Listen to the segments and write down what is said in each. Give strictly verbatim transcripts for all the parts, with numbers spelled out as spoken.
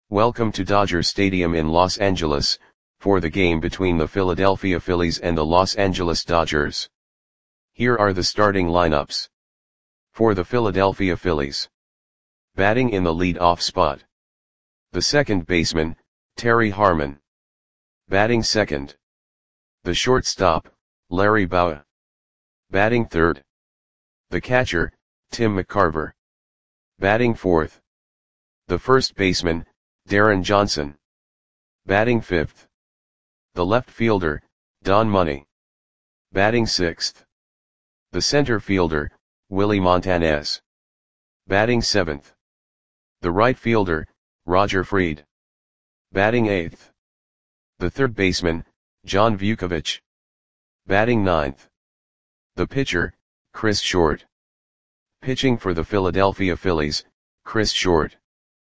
Welcome to Dodger Stadium in Los Angeles, for the game between the Philadelphia Phillies and the Los Angeles Dodgers. Here are the starting lineups. For the Philadelphia Phillies. Batting in the lead-off spot. The second baseman, Terry Harmon. Batting second. The shortstop, Larry Bowa. Batting third. The catcher, Tim McCarver. Batting fourth. The first baseman, Darren Johnson. Batting fifth. The left fielder, Don Money. Batting sixth. The center fielder, Willie Montanez. Batting seventh. The right fielder, Roger Freed. Batting eighth. The third baseman, John Vukovich. Batting ninth. The pitcher, Chris Short. Pitching for the Philadelphia Phillies, Chris Short.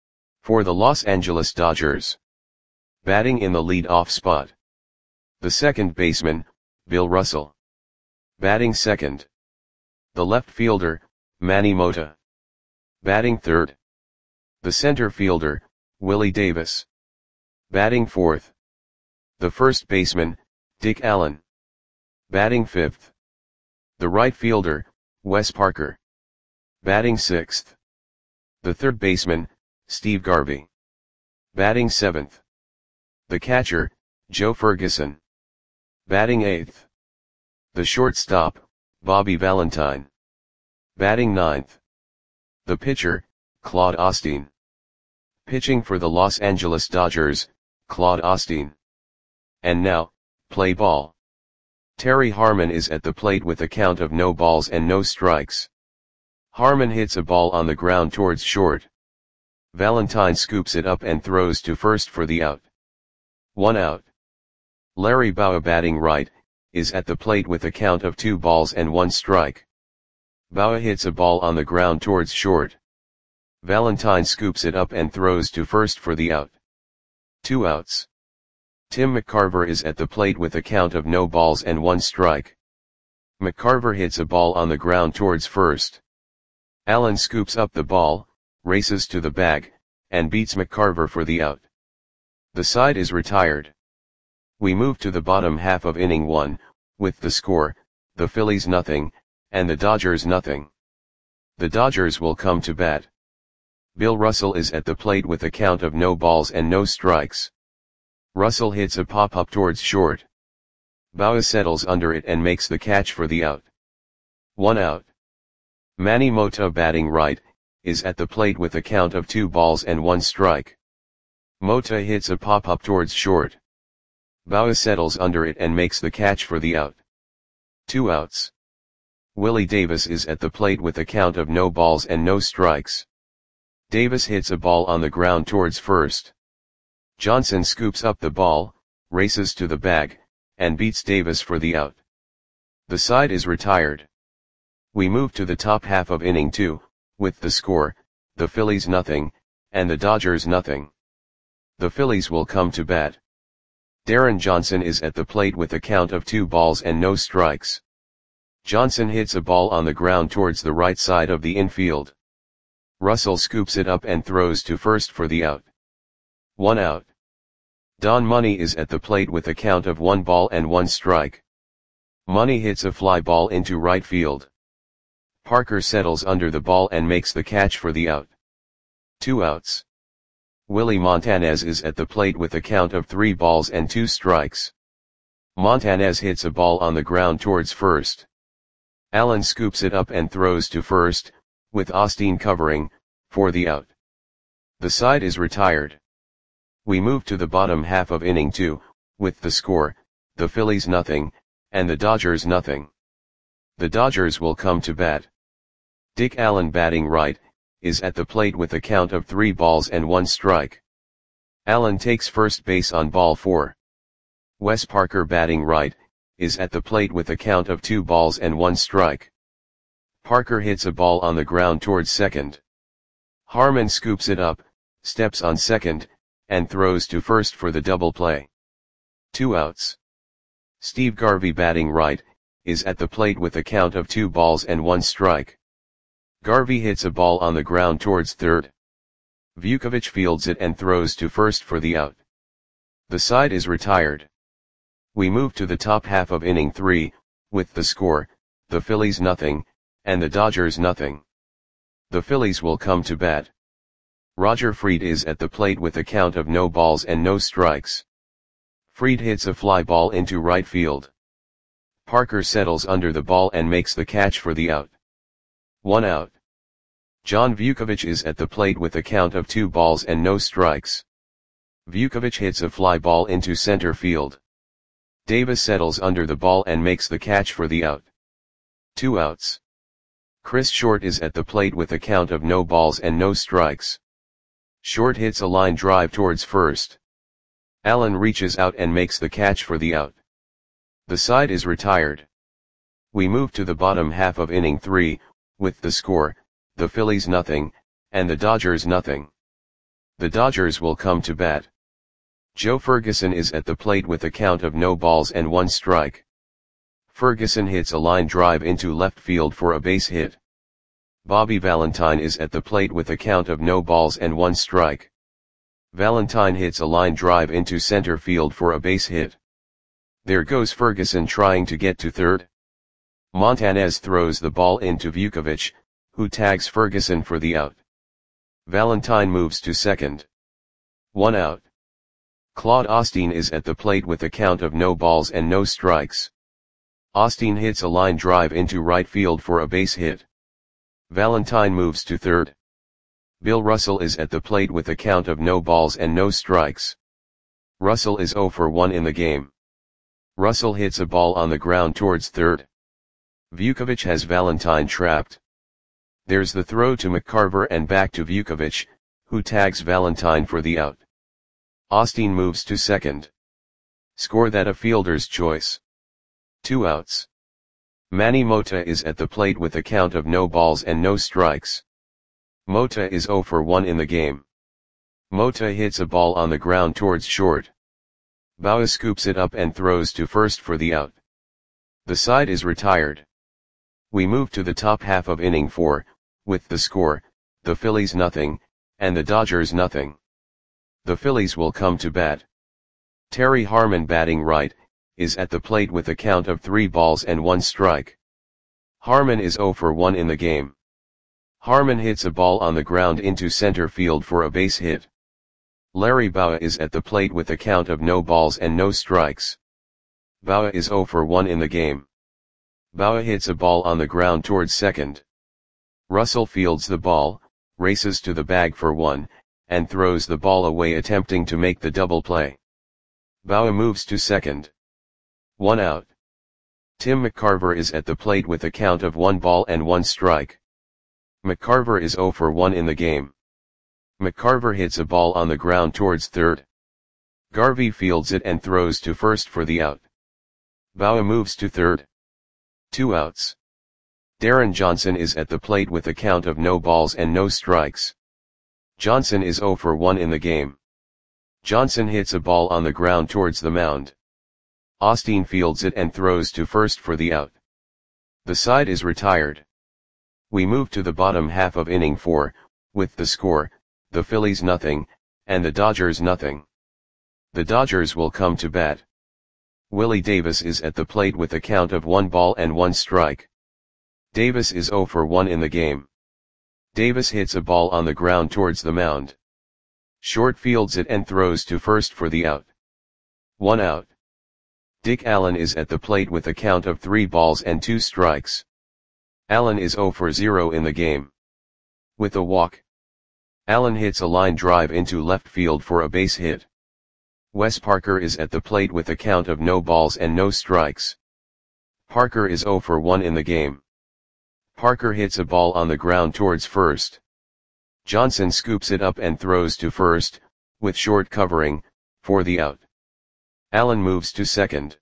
For the Los Angeles Dodgers. Batting in the lead-off spot. The second baseman, Bill Russell. Batting second. The left fielder, Manny Mota. Batting third. The center fielder, Willie Davis. Batting fourth. The first baseman, Dick Allen. Batting fifth. The right fielder, Wes Parker. Batting sixth. The third baseman, Steve Garvey. Batting seventh. The catcher, Joe Ferguson. Batting eighth. The shortstop, Bobby Valentine. Batting ninth. The pitcher, Claude Osteen. Pitching for the Los Angeles Dodgers, Claude Osteen. And now, play ball. Terry Harmon is at the plate with a count of no balls and no strikes. Harmon hits a ball on the ground towards short. Valentine scoops it up and throws to first for the out. One out. Larry Bowa, batting right, is at the plate with a count of two balls and one strike. Bowa hits a ball on the ground towards short. Valentine scoops it up and throws to first for the out. Two outs. Tim McCarver is at the plate with a count of no balls and one strike. McCarver hits a ball on the ground towards first. Allen scoops up the ball, races to the bag, and beats McCarver for the out. The side is retired. We move to the bottom half of inning one, with the score, the Phillies nothing, and the Dodgers nothing. The Dodgers will come to bat. Bill Russell is at the plate with a count of no balls and no strikes. Russell hits a pop-up towards short. Bowa settles under it and makes the catch for the out. One out. Manny Mota, batting right, is at the plate with a count of two balls and one strike. Mota hits a pop-up towards short. Bowa settles under it and makes the catch for the out. Two outs. Willie Davis is at the plate with a count of no balls and no strikes. Davis hits a ball on the ground towards first. Johnson scoops up the ball, races to the bag, and beats Davis for the out. The side is retired. We move to the top half of inning two, with the score, the Phillies nothing, and the Dodgers nothing. The Phillies will come to bat. Darren Johnson is at the plate with a count of two balls and no strikes. Johnson hits a ball on the ground towards the right side of the infield. Russell scoops it up and throws to first for the out. One out. Don Money is at the plate with a count of one ball and one strike. Money hits a fly ball into right field. Parker settles under the ball and makes the catch for the out. Two outs. Willie Montanez is at the plate with a count of three balls and two strikes. Montanez hits a ball on the ground towards first. Allen scoops it up and throws to first, with Osteen covering, for the out. The side is retired. We move to the bottom half of inning two, with the score, the Phillies nothing, and the Dodgers nothing. The Dodgers will come to bat. Dick Allen, batting right, is at the plate with a count of three balls and one strike. Allen takes first base on ball four. Wes Parker, batting right, is at the plate with a count of two balls and one strike. Parker hits a ball on the ground towards second. Harmon scoops it up, steps on second, and throws to first for the double play. Two outs. Steve Garvey, batting right, is at the plate with a count of two balls and one strike. Garvey hits a ball on the ground towards third. Vukovic fields it and throws to first for the out. The side is retired. We move to the top half of inning three, with the score, the Phillies nothing, and the Dodgers nothing. The Phillies will come to bat. Roger Freed is at the plate with a count of no balls and no strikes. Freed hits a fly ball into right field. Parker settles under the ball and makes the catch for the out. One out. John Vukovic is at the plate with a count of two balls and no strikes. Vukovic hits a fly ball into center field. Davis settles under the ball and makes the catch for the out. Two outs. Chris Short is at the plate with a count of no balls and no strikes. Short hits a line drive towards first. Allen reaches out and makes the catch for the out. The side is retired. We move to the bottom half of inning three, with the score, the Phillies nothing, and the Dodgers nothing. The Dodgers will come to bat. Joe Ferguson is at the plate with a count of no balls and one strike. Ferguson hits a line drive into left field for a base hit. Bobby Valentine is at the plate with a count of no balls and one strike. Valentine hits a line drive into center field for a base hit. There goes Ferguson trying to get to third. Montanez throws the ball into Vukovic, who tags Ferguson for the out. Valentine moves to second. One out. Claude Osteen is at the plate with a count of no balls and no strikes. Osteen hits a line drive into right field for a base hit. Valentine moves to third. Bill Russell is at the plate with a count of no balls and no strikes. Russell is oh for one in the game. Russell hits a ball on the ground towards third. Vukovic has Valentine trapped. There's the throw to McCarver and back to Vukovic, who tags Valentine for the out. Osteen moves to second. Score that a fielder's choice. Two outs. Manny Mota is at the plate with a count of no balls and no strikes. Mota is oh for one in the game. Mota hits a ball on the ground towards short. Bauer scoops it up and throws to first for the out. The side is retired. We move to the top half of inning four, with the score, the Phillies nothing, and the Dodgers nothing. The Phillies will come to bat. Terry Harmon, batting right, is at the plate with a count of three balls and one strike. Harmon is oh for one in the game. Harmon hits a ball on the ground into center field for a base hit. Larry Bowa is at the plate with a count of no balls and no strikes. Bowa is oh for one in the game. Bowa hits a ball on the ground towards second. Russell fields the ball, races to the bag for one, and throws the ball away attempting to make the double play. Bowa moves to second. One out. Tim McCarver is at the plate with a count of one ball and one strike. McCarver is oh for one in the game. McCarver hits a ball on the ground towards third. Garvey fields it and throws to first for the out. Bowa moves to third. Two outs. Darren Johnson is at the plate with a count of no balls and no strikes. Johnson is oh for one in the game. Johnson hits a ball on the ground towards the mound. Osteen fields it and throws to first for the out. The side is retired. We move to the bottom half of inning four, with the score, the Phillies nothing, and the Dodgers nothing. The Dodgers will come to bat. Willie Davis is at the plate with a count of one ball and one strike. Davis is oh for one in the game. Davis hits a ball on the ground towards the mound. Short fields it and throws to first for the out. One out. Dick Allen is at the plate with a count of three balls and two strikes. Allen is oh for zero in the game. With a walk. Allen hits a line drive into left field for a base hit. Wes Parker is at the plate with a count of no balls and no strikes. Parker is oh for one in the game. Parker hits a ball on the ground towards first. Johnson scoops it up and throws to first, with Short covering, for the out. Allen moves to second.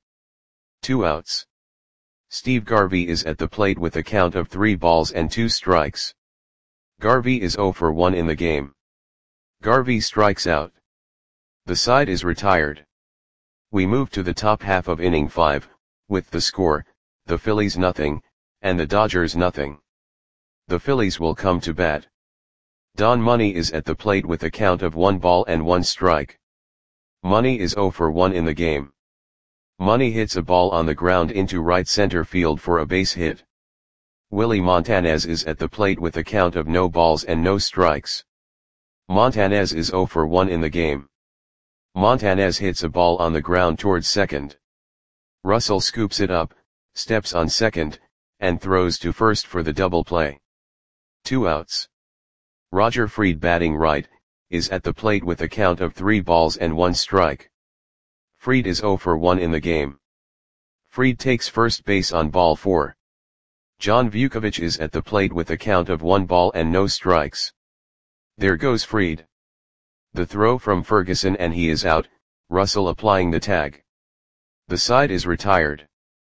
Two outs. Steve Garvey is at the plate with a count of three balls and two strikes. Garvey is oh for one in the game. Garvey strikes out. The side is retired. We move to the top half of inning five, with the score, the Phillies nothing, and the Dodgers nothing. The Phillies will come to bat. Don Money is at the plate with a count of one ball and one strike. Money is zero for one in the game. Money hits a ball on the ground into right center field for a base hit. Willie Montanez is at the plate with a count of no balls and no strikes. Montanez is zero for one in the game. Montanez hits a ball on the ground towards second. Russell scoops it up, steps on second, and throws to first for the double play. Two outs. Roger Freed, batting right, is at the plate with a count of three balls and one strike. Freed is zero for one in the game. Freed takes first base on ball four. John Vukovich is at the plate with a count of one ball and no strikes. There goes Freed. The throw from Ferguson and he is out, Russell applying the tag. The side is retired.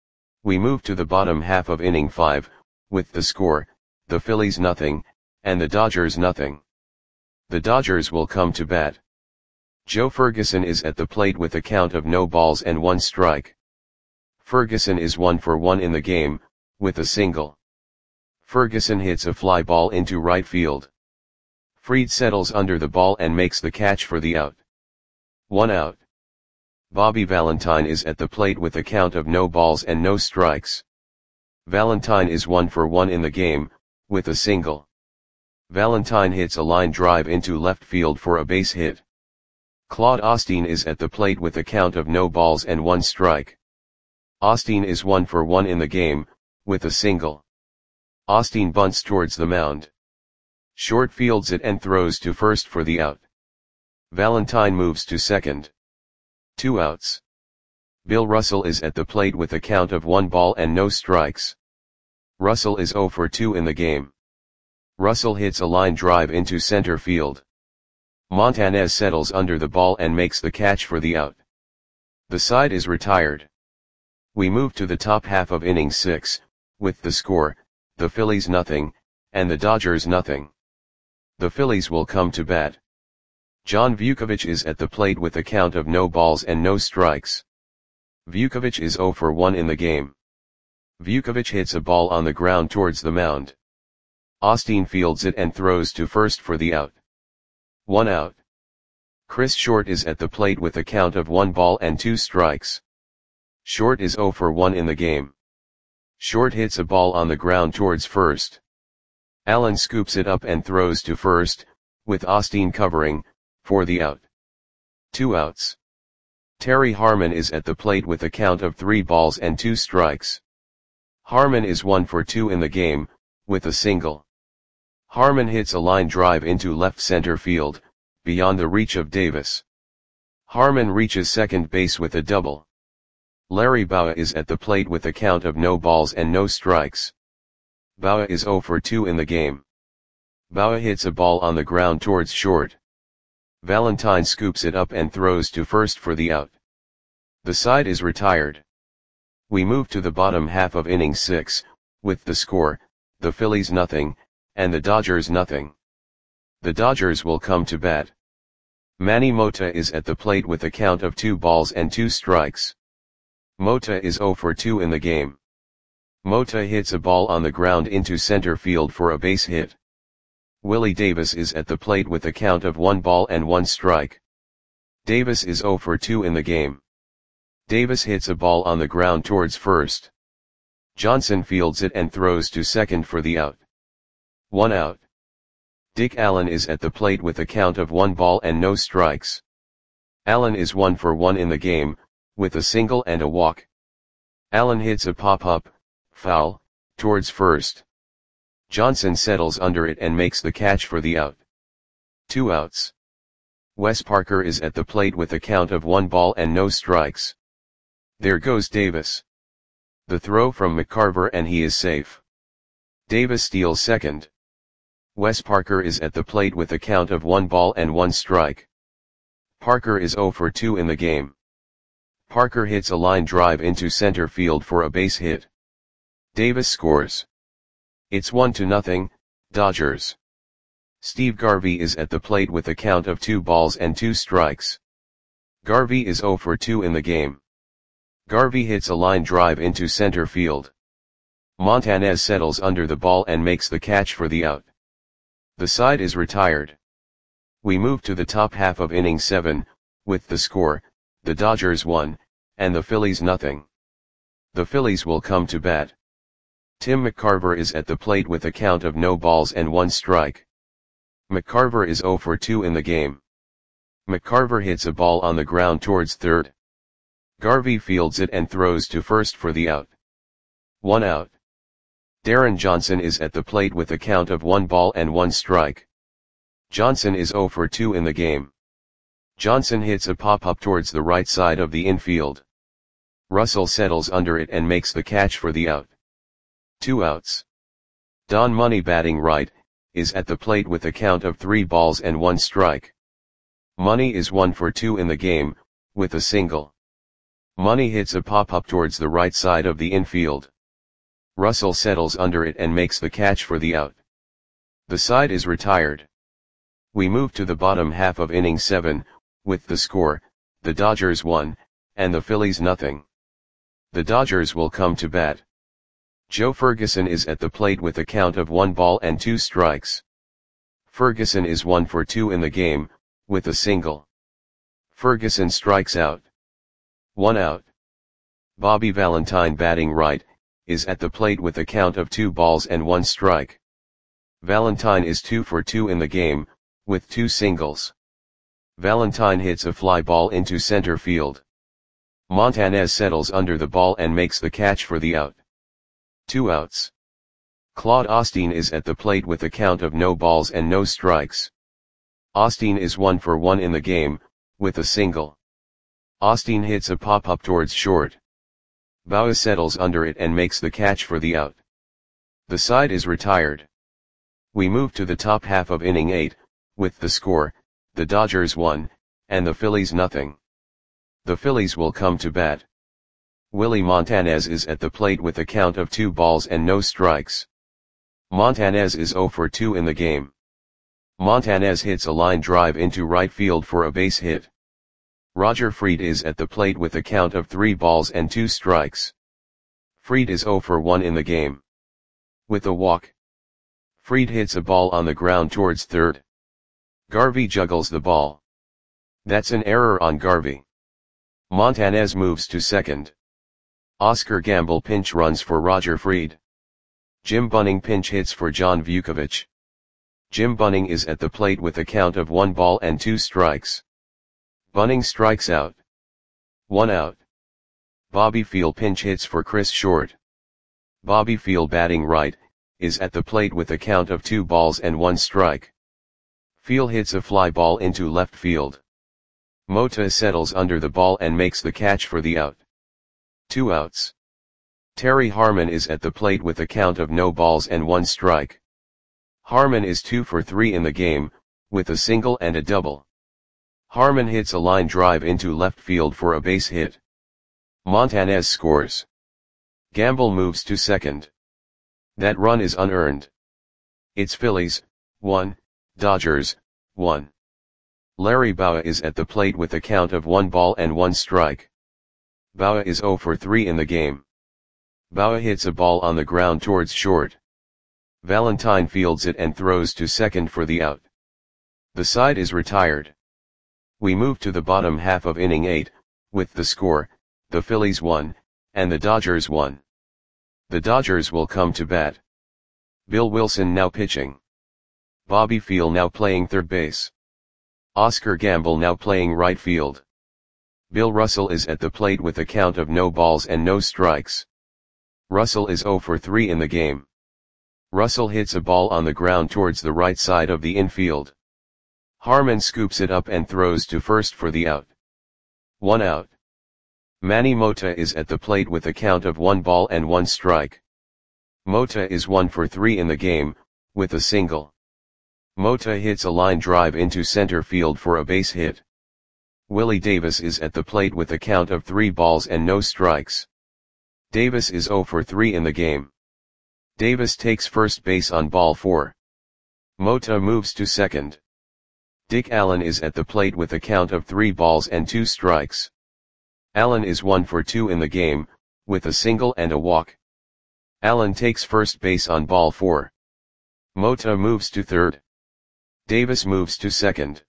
We move to the bottom half of inning five, with the score, the Phillies nothing, and the Dodgers nothing. The Dodgers will come to bat. Joe Ferguson is at the plate with a count of no balls and one strike. Ferguson is one for one in the game, with a single. Ferguson hits a fly ball into right field. Freed settles under the ball and makes the catch for the out. One out. Bobby Valentine is at the plate with a count of no balls and no strikes. Valentine is one for one in the game, with a single. Valentine hits a line drive into left field for a base hit. Claude Osteen is at the plate with a count of no balls and one strike. Osteen is one for one in the game, with a single. Osteen bunts towards the mound. Short fields it and throws to first for the out. Valentine moves to second. Two outs. Bill Russell is at the plate with a count of one ball and no strikes. Russell is zero for two in the game. Russell hits a line drive into center field. Montanez settles under the ball and makes the catch for the out. The side is retired. We move to the top half of inning six, with the score, the Phillies nothing, and the Dodgers nothing. The Phillies will come to bat. John Vukovich is at the plate with a count of no balls and no strikes. Vukovich is zero for one in the game. Vukovich hits a ball on the ground towards the mound. Osteen fields it and throws to first for the out. One out. Chris Short is at the plate with a count of one ball and two strikes. Short is zero for one in the game. Short hits a ball on the ground towards first. Allen scoops it up and throws to first, with Osteen covering, for the out. Two outs. Terry Harmon is at the plate with a count of three balls and two strikes. Harmon is one for two in the game, with a single. Harmon hits a line drive into left center field, beyond the reach of Davis. Harmon reaches second base with a double. Larry Bowa is at the plate with a count of no balls and no strikes. Bowa is zero for two in the game. Bowa hits a ball on the ground towards short. Valentine scoops it up and throws to first for the out. The side is retired. We move to the bottom half of inning six, with the score, the Phillies nothing, and the Dodgers nothing. The Dodgers will come to bat. Manny Mota is at the plate with a count of two balls and two strikes. Mota is zero for two in the game. Mota hits a ball on the ground into center field for a base hit. Willie Davis is at the plate with a count of one ball and one strike. Davis is zero for two in the game. Davis hits a ball on the ground towards first. Johnson fields it and throws to second for the out. One out. Dick Allen is at the plate with a count of one ball and no strikes. Allen is one for one in the game, with a single and a walk. Allen hits a pop-up, foul, towards first. Johnson settles under it and makes the catch for the out. Two outs. Wes Parker is at the plate with a count of one ball and no strikes. There goes Davis. The throw from McCarver and he is safe. Davis steals second. Wes Parker is at the plate with a count of one ball and one strike. Parker is zero for two in the game. Parker hits a line drive into center field for a base hit. Davis scores. It's one to nothing, Dodgers. Steve Garvey is at the plate with a count of two balls and two strikes. Garvey is zero for two in the game. Garvey hits a line drive into center field. Montanez settles under the ball and makes the catch for the out. The side is retired. We move to the top half of inning seven, with the score, the Dodgers one, and the Phillies nothing. The Phillies will come to bat. Tim McCarver is at the plate with a count of no balls and one strike. McCarver is oh for two in the game. McCarver hits a ball on the ground towards third. Garvey fields it and throws to first for the out. One out. Darren Johnson is at the plate with a count of one ball and one strike. Johnson is oh for two in the game. Johnson hits a pop-up towards the right side of the infield. Russell settles under it and makes the catch for the out. Two outs. Don Money, batting right, is at the plate with a count of three balls and one strike. Money is one for two in the game, with a single. Money hits a pop-up towards the right side of the infield. Russell settles under it and makes the catch for the out. The side is retired. We move to the bottom half of inning seven, with the score, the Dodgers one, and the Phillies nothing. The Dodgers will come to bat. Joe Ferguson is at the plate with a count of one ball and two strikes. Ferguson is one for two in the game, with a single. Ferguson strikes out. One out. Bobby Valentine, batting right, is at the plate with a count of two balls and one strike. Valentine is two for two in the game, with two singles. Valentine hits a fly ball into center field. Montanez settles under the ball and makes the catch for the out. Two outs. Claude Osteen is at the plate with a count of no balls and no strikes. Osteen is one for one in the game, with a single. Osteen hits a pop-up towards short. Bauer settles under it and makes the catch for the out. The side is retired. We move to the top half of inning eight, with the score, the Dodgers one, and the Phillies nothing. The Phillies will come to bat. Willie Montanez is at the plate with a count of two balls and no strikes. Montanez is oh for two in the game. Montanez hits a line drive into right field for a base hit. Roger Freed is at the plate with a count of three balls and two strikes. Freed is oh for one in the game. With a walk. Freed hits a ball on the ground towards third. Garvey juggles the ball. That's an error on Garvey. Montanez moves to second. Oscar Gamble pinch runs for Roger Freed. Jim Bunning pinch hits for John Vukovich. Jim Bunning is at the plate with a count of one ball and two strikes. Bunning strikes out. One out. Bobby Field pinch hits for Chris Short. Bobby Field, batting right, is at the plate with a count of two balls and one strike. Field hits a fly ball into left field. Mota settles under the ball and makes the catch for the out. Two outs. Terry Harmon is at the plate with a count of no balls and one strike. Harmon is two for three in the game, with a single and a double. Harmon hits a line drive into left field for a base hit. Montanez scores. Gamble moves to second. That run is unearned. It's Phillies, one, Dodgers, one. Larry Bowa is at the plate with a count of one ball and one strike. Bowa is oh for three in the game. Bowa hits a ball on the ground towards short. Valentine fields it and throws to second for the out. The side is retired. We move to the bottom half of inning eight, with the score, the Phillies one, and the Dodgers one. The Dodgers will come to bat. Bill Wilson now pitching. Bobby Field now playing third base. Oscar Gamble now playing right field. Bill Russell is at the plate with a count of no balls and no strikes. Russell is oh for three in the game. Russell hits a ball on the ground towards the right side of the infield. Harmon scoops it up and throws to first for the out. One out. Manny Mota is at the plate with a count of one ball and one strike. Mota is one for three in the game, with a single. Mota hits a line drive into center field for a base hit. Willie Davis is at the plate with a count of three balls and no strikes. Davis is oh for three in the game. Davis takes first base on ball four. Mota moves to second. Dick Allen is at the plate with a count of three balls and two strikes. Allen is one for two in the game, with a single and a walk. Allen takes first base on ball four. Mota moves to third. Davis moves to second.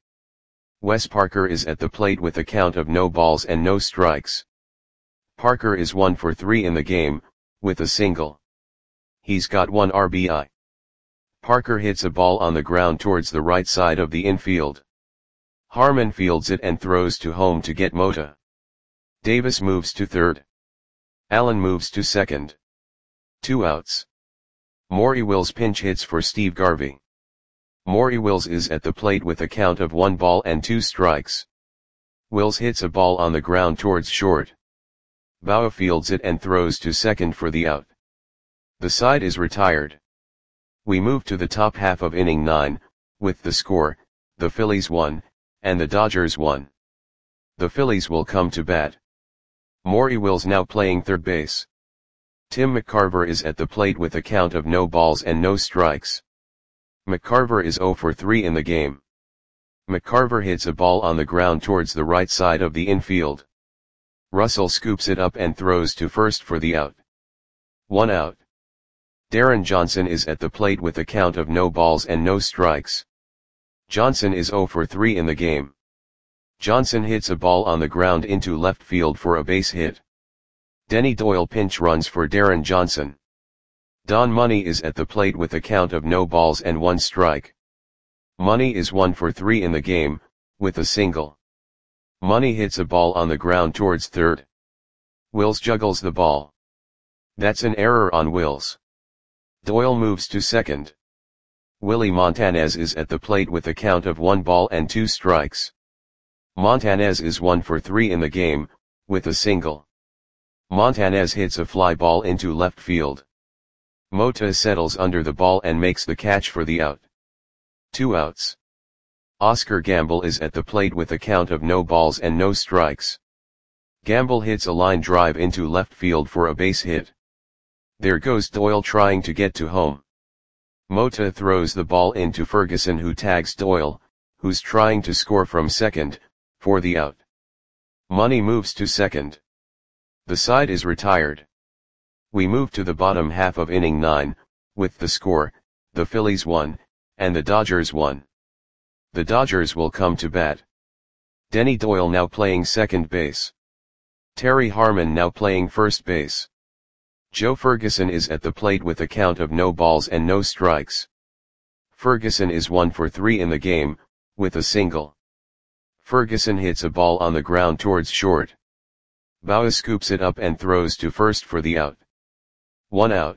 Wes Parker is at the plate with a count of no balls and no strikes. Parker is one for three in the game, with a single. He's got one R B I. Parker hits a ball on the ground towards the right side of the infield. Harmon fields it and throws to home to get Mota. Davis moves to third. Allen moves to second. Two outs. Maury Wills pinch hits for Steve Garvey. Maury Wills is at the plate with a count of one ball and two strikes. Wills hits a ball on the ground towards short. Bauer fields it and throws to second for the out. The side is retired. We move to the top half of inning nine, with the score, the Phillies won, and the Dodgers won. The Phillies will come to bat. Maury Wills now playing third base. Tim McCarver is at the plate with a count of no balls and no strikes. McCarver is zero for three in the game. McCarver hits a ball on the ground towards the right side of the infield. Russell scoops it up and throws to first for the out. One out. Darren Johnson is at the plate with a count of no balls and no strikes. Johnson is zero for three in the game. Johnson hits a ball on the ground into left field for a base hit. Denny Doyle pinch runs for Darren Johnson. Don Money is at the plate with a count of no balls and one strike. Money is one for three in the game, with a single. Money hits a ball on the ground towards third. Wills juggles the ball. That's an error on Wills. Doyle moves to second. Willie Montanez is at the plate with a count of one ball and two strikes. Montanez is one for three in the game, with a single. Montanez hits a fly ball into left field. Mota settles under the ball and makes the catch for the out. Two outs. Oscar Gamble is at the plate with a count of no balls and no strikes. Gamble hits a line drive into left field for a base hit. There goes Doyle trying to get to home. Mota throws the ball into Ferguson, who tags Doyle, who's trying to score from second, for the out. Money moves to second. The side is retired. We move to the bottom half of inning nine, with the score, the Phillies won, and the Dodgers won. The Dodgers will come to bat. Denny Doyle now playing second base. Terry Harmon now playing first base. Joe Ferguson is at the plate with a count of no balls and no strikes. Ferguson is one for three in the game, with a single. Ferguson hits a ball on the ground towards short. Bauer scoops it up and throws to first for the out. One out.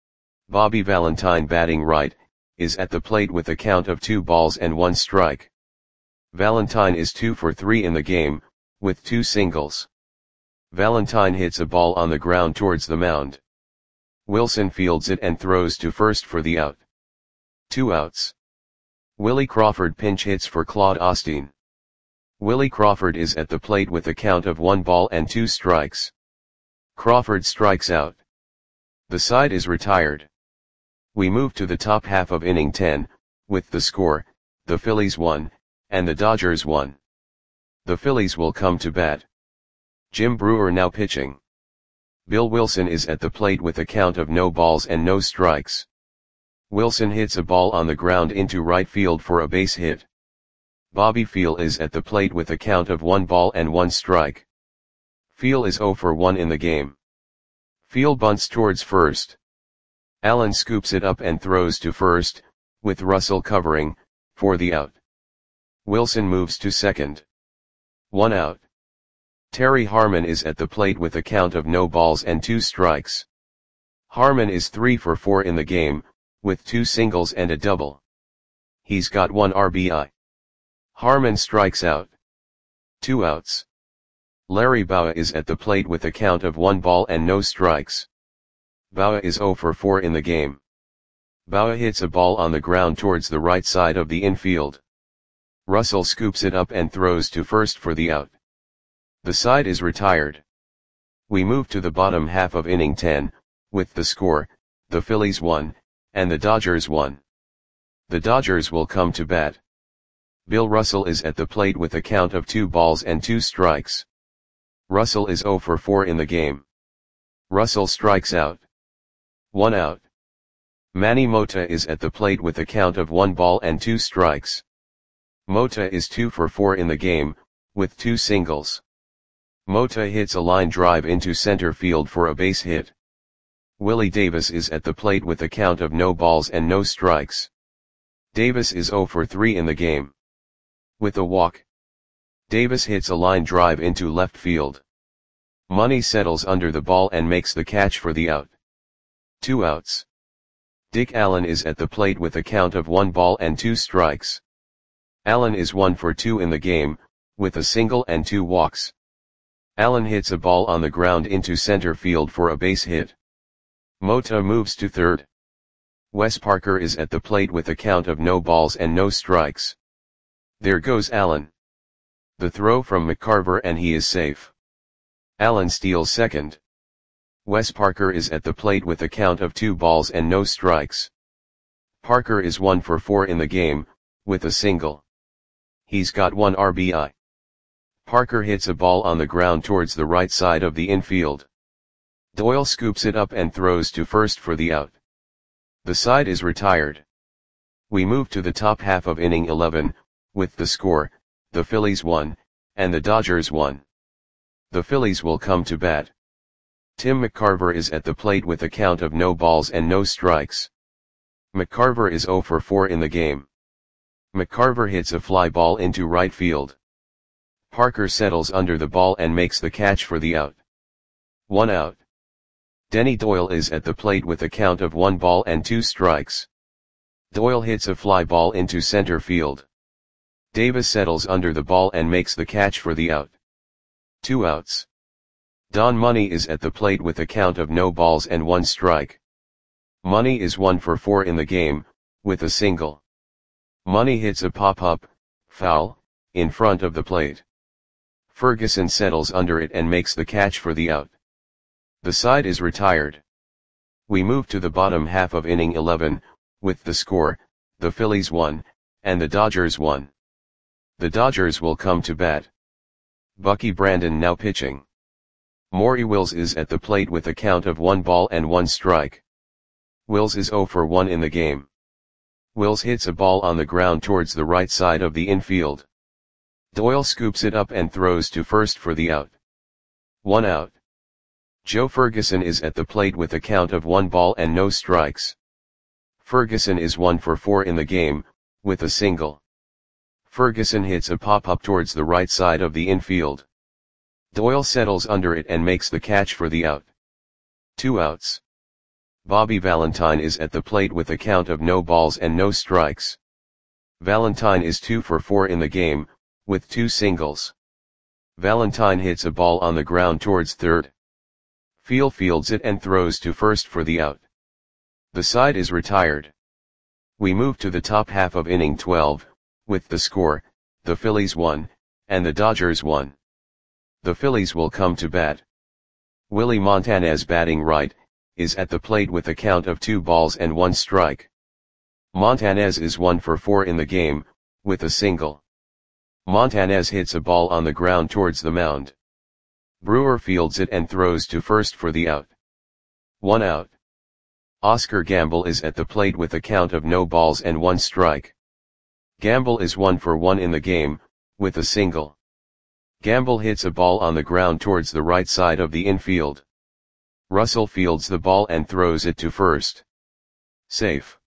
Bobby Valentine, batting right, is at the plate with a count of two balls and one strike. Valentine is two for three in the game, with two singles. Valentine hits a ball on the ground towards the mound. Wilson fields it and throws to first for the out. Two outs. Willie Crawford pinch hits for Claude Osteen. Willie Crawford is at the plate with a count of one ball and two strikes. Crawford strikes out. The side is retired. We move to the top half of inning ten, with the score, the Phillies won, and the Dodgers won. The Phillies will come to bat. Jim Brewer now pitching. Bill Wilson is at the plate with a count of no balls and no strikes. Wilson hits a ball on the ground into right field for a base hit. Bobby Feel is at the plate with a count of one ball and one strike. Feel is zero for one in the game. Feel bunts towards first. Allen scoops it up and throws to first, with Russell covering, for the out. Wilson moves to second. One out. Terry Harmon is at the plate with a count of no balls and two strikes. Harmon is three for four in the game, with two singles and a double. He's got one R B I. Harmon strikes out. Two outs. Larry Bauer is at the plate with a count of one ball and no strikes. Bauer is zero for four in the game. Bauer hits a ball on the ground towards the right side of the infield. Russell scoops it up and throws to first for the out. The side is retired. We move to the bottom half of inning ten, with the score, the Phillies won, and the Dodgers won. The Dodgers will come to bat. Bill Russell is at the plate with a count of two balls and two strikes. Russell is zero for four in the game. Russell strikes out. One out. Manny Mota is at the plate with a count of one ball and two strikes. Mota is two for four in the game, with two singles. Mota hits a line drive into center field for a base hit. Willie Davis is at the plate with a count of no balls and no strikes. Davis is zero for three in the game. With a walk, Davis hits a line drive into left field. Money settles under the ball and makes the catch for the out. Two outs. Dick Allen is at the plate with a count of one ball and two strikes. Allen is one for two in the game, with a single and two walks. Allen hits a ball on the ground into center field for a base hit. Mota moves to third. Wes Parker is at the plate with a count of no balls and no strikes. There goes Allen. The throw from McCarver and he is safe. Allen steals second. Wes Parker is at the plate with a count of two balls and no strikes. Parker is one for four in the game, with a single. He's got one R B I. Parker hits a ball on the ground towards the right side of the infield. Doyle scoops it up and throws to first for the out. The side is retired. We move to the top half of inning eleven, with the score, the Phillies won, and the Dodgers won. The Phillies will come to bat. Tim McCarver is at the plate with a count of no balls and no strikes. McCarver is zero for four in the game. McCarver hits a fly ball into right field. Parker settles under the ball and makes the catch for the out. One out. Denny Doyle is at the plate with a count of one ball and two strikes. Doyle hits a fly ball into center field. Davis settles under the ball and makes the catch for the out. Two outs. Don Money is at the plate with a count of no balls and one strike. Money is one for four in the game, with a single. Money hits a pop-up, foul, in front of the plate. Ferguson settles under it and makes the catch for the out. The side is retired. We move to the bottom half of inning eleven, with the score, the Phillies won, and the Dodgers won. The Dodgers will come to bat. Bucky Brandon now pitching. Maury Wills is at the plate with a count of one ball and one strike. Wills is zero for one in the game. Wills hits a ball on the ground towards the right side of the infield. Doyle scoops it up and throws to first for the out. One out. Joe Ferguson is at the plate with a count of one ball and no strikes. Ferguson is one for four in the game, with a single. Ferguson hits a pop-up towards the right side of the infield. Doyle settles under it and makes the catch for the out. Two outs. Bobby Valentine is at the plate with a count of no balls and no strikes. Valentine is two for four in the game, with two singles. Valentine hits a ball on the ground towards third. Field fields it and throws to first for the out. The side is retired. We move to the top half of inning twelve, with the score, the Phillies won, and the Dodgers won. The Phillies will come to bat. Willie Montanez batting right, is at the plate with a count of two balls and one strike. Montanez is one for four in the game, with a single. Montanez hits a ball on the ground towards the mound. Brewer fields it and throws to first for the out. One out. Oscar Gamble is at the plate with a count of no balls and one strike. Gamble is one for one in the game, with a single. Gamble hits a ball on the ground towards the right side of the infield. Russell fields the ball and throws it to first. Safe.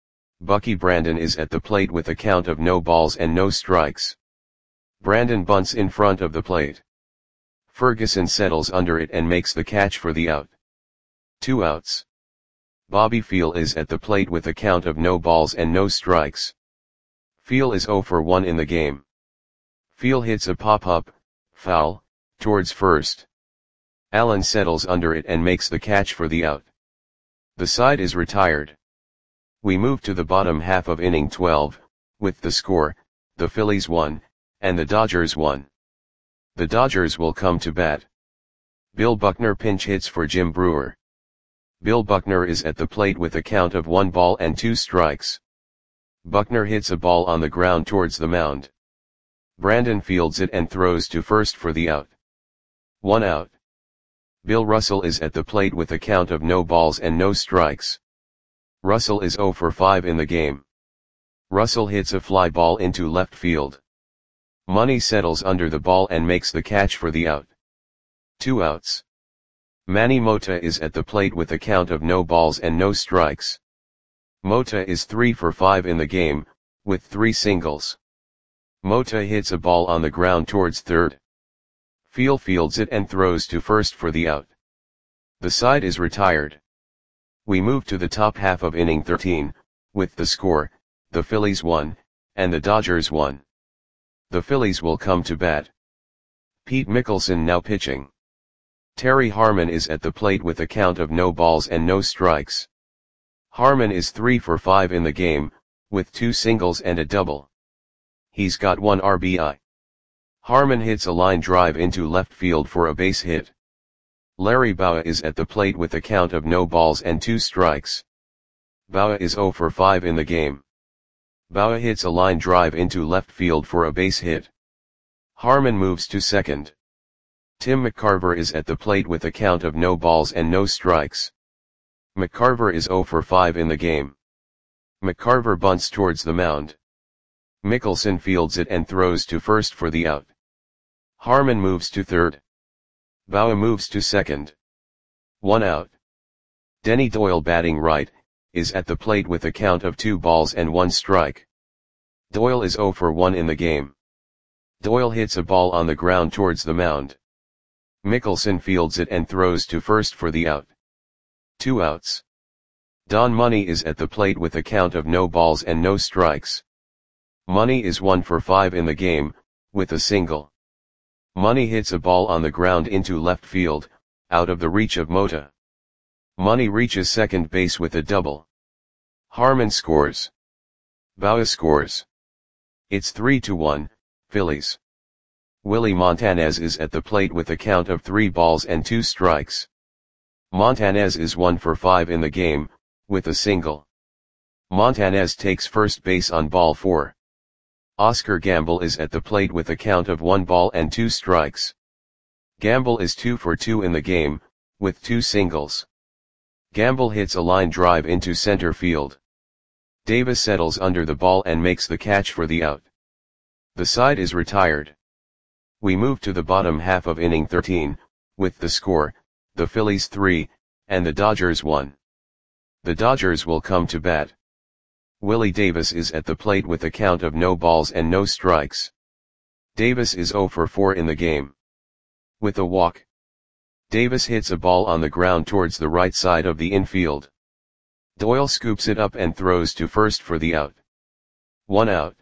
Bucky Brandon is at the plate with a count of no balls and no strikes. Brandon bunts in front of the plate. Ferguson settles under it and makes the catch for the out. Two outs. Bobby Feal is at the plate with a count of no balls and no strikes. Feal is zero for one in the game. Feal hits a pop-up, foul, towards first. Allen settles under it and makes the catch for the out. The side is retired. We move to the bottom half of inning twelve, with the score, the Phillies won, and the Dodgers won. The Dodgers will come to bat. Bill Buckner pinch hits for Jim Brewer. Bill Buckner is at the plate with a count of one ball and two strikes. Buckner hits a ball on the ground towards the mound. Brandon fields it and throws to first for the out. One out. Bill Russell is at the plate with a count of no balls and no strikes. Russell is zero for five in the game. Russell hits a fly ball into left field. Money settles under the ball and makes the catch for the out. Two outs. Manny Mota is at the plate with a count of no balls and no strikes. Mota is three for five in the game, with three singles. Mota hits a ball on the ground towards third. Field fields it and throws to first for the out. The side is retired. We move to the top half of inning thirteen, with the score, the Phillies won, and the Dodgers won. The Phillies will come to bat. Pete Mickelson now pitching. Terry Harmon is at the plate with a count of no balls and no strikes. Harmon is three for five in the game, with two singles and a double. He's got one R B I. Harmon hits a line drive into left field for a base hit. Larry Bowa is at the plate with a count of no balls and two strikes. Bowa is zero for five in the game. Bowa hits a line drive into left field for a base hit. Harmon moves to second. Tim McCarver is at the plate with a count of no balls and no strikes. McCarver is zero for five in the game. McCarver bunts towards the mound. Mickelson fields it and throws to first for the out. Harmon moves to third. Bowa moves to second. One out. Denny Doyle, batting right, is at the plate with a count of two balls and one strike. Doyle is zero for one in the game. Doyle hits a ball on the ground towards the mound. Mickelson fields it and throws to first for the out. Two outs. Don Money is at the plate with a count of no balls and no strikes. Money is one for five in the game, with a single. Money hits a ball on the ground into left field, out of the reach of Mota. Money reaches second base with a double. Harmon scores. Bowa scores. It's three to one, Phillies. Willie Montanez is at the plate with a count of three balls and two strikes. Montanez is one for five in the game, with a single. Montanez takes first base on ball four. Oscar Gamble is at the plate with a count of one ball and two strikes. Gamble is two for two in the game, with two singles. Gamble hits a line drive into center field. Davis settles under the ball and makes the catch for the out. The side is retired. We move to the bottom half of inning thirteen, with the score, the Phillies three, and the Dodgers one. The Dodgers will come to bat. Willie Davis is at the plate with a count of no balls and no strikes. Davis is zero for four in the game. With a walk. Davis hits a ball on the ground towards the right side of the infield. Doyle scoops it up and throws to first for the out. One out.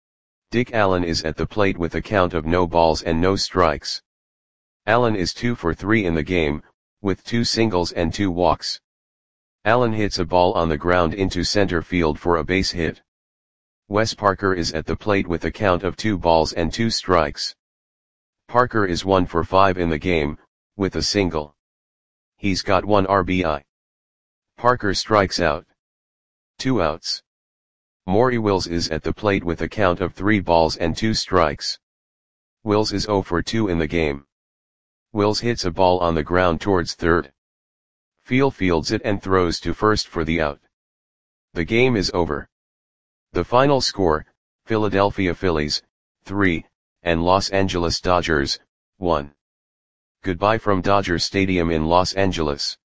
Dick Allen is at the plate with a count of no balls and no strikes. Allen is two for three in the game, with two singles and two walks. Allen hits a ball on the ground into center field for a base hit. Wes Parker is at the plate with a count of two balls and two strikes. Parker is one for five in the game, with a single. He's got one R B I. Parker strikes out. Two outs. Maury Wills is at the plate with a count of three balls and two strikes. Wills is zero for two in the game. Wills hits a ball on the ground towards third. Field fields it and throws to first for the out. The game is over. The final score, Philadelphia Phillies, three, and Los Angeles Dodgers, one. Goodbye from Dodger Stadium in Los Angeles.